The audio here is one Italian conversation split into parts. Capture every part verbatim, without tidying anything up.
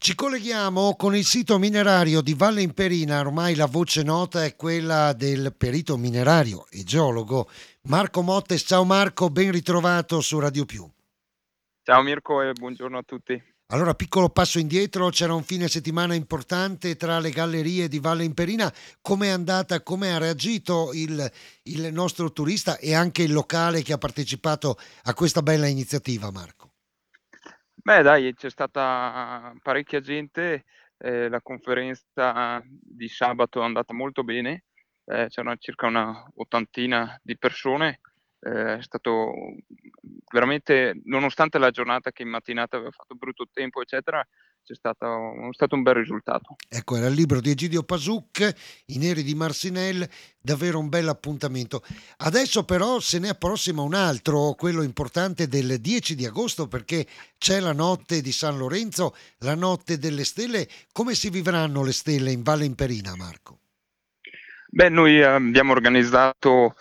Ci colleghiamo con il sito minerario di Valle Imperina, ormai la voce nota è quella del perito minerario e geologo Marco Mottes. Ciao Marco, ben ritrovato su Radio Più. Ciao Mirko e buongiorno a tutti. Allora, piccolo passo indietro, c'era un fine settimana importante tra le gallerie di Valle Imperina. Com'è andata, come ha reagito il, il nostro turista e anche il locale che ha partecipato a questa bella iniziativa, Marco? Beh dai, c'è stata parecchia gente, ehm, la conferenza di sabato è andata molto bene, ehm, c'erano circa una ottantina di persone, ehm, è stato veramente, nonostante la giornata che in mattinata aveva fatto brutto tempo eccetera, c'è stato è stato un bel risultato. Ecco, era il libro di Egidio Pasuc, I neri di Marcinelle, davvero un bel appuntamento. Adesso però se ne approssima un altro, quello importante del dieci di agosto, perché c'è la notte di San Lorenzo, la notte delle stelle. Come si vivranno le stelle in Valle Imperina, Marco? Beh, noi abbiamo organizzato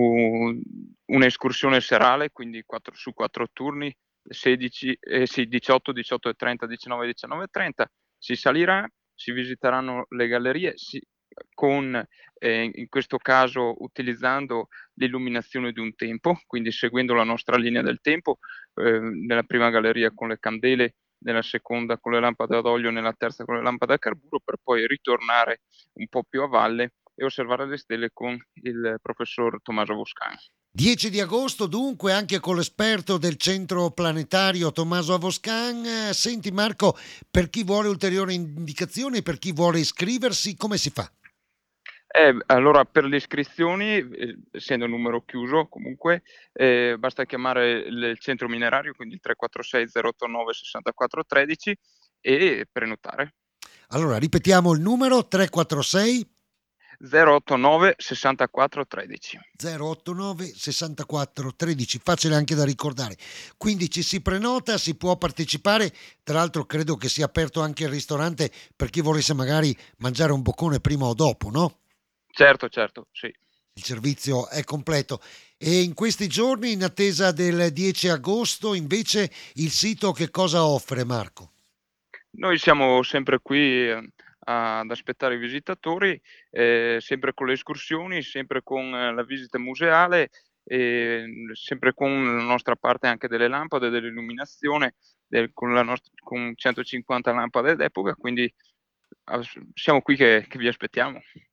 u un'escursione serale, quindi quattro su quattro turni, sedici ehm, sì, diciotto, diciotto e trenta, diciannove, diciannove e trenta. Si salirà, si visiteranno le gallerie, si con ehm, in questo caso utilizzando l'illuminazione di un tempo, quindi seguendo la nostra linea del tempo, ehm, nella prima galleria con le candele, nella seconda con le lampade ad olio, nella terza con le lampade a carburo, per poi ritornare un po' più a valle e osservare le stelle con il professor Tommaso Boscán. dieci di agosto dunque anche con l'esperto del centro planetario Tommaso Avoscan. Eh, Senti Marco, per chi vuole ulteriori indicazioni, per chi vuole iscriversi, come si fa? Eh, allora per le iscrizioni, ehm, essendo un numero chiuso comunque, ehm, basta chiamare il il centro minerario, quindi il tre quattro sei zero otto nove sei quattro uno tre e prenotare. Allora, ripetiamo il numero tre quattro sei zero otto nove sei quattro uno tre. zero otto nove sessantaquattro tredici, facile anche da ricordare. Quindi ci si prenota, si può partecipare. Tra l'altro credo che sia aperto anche il ristorante per chi volesse magari mangiare un boccone prima o dopo, no? Certo, certo, sì. Il servizio è completo. E in questi giorni, in attesa del dieci agosto, invece il sito che cosa offre, Marco? Noi siamo sempre qui, ehm, ad aspettare i visitatori, ehm, sempre con le escursioni, sempre con eh, la visita museale, ehm, sempre con la nostra parte anche delle lampade, dell'illuminazione, del con la nost con centocinquanta lampade d'epoca, quindi as siamo qui che che vi aspettiamo.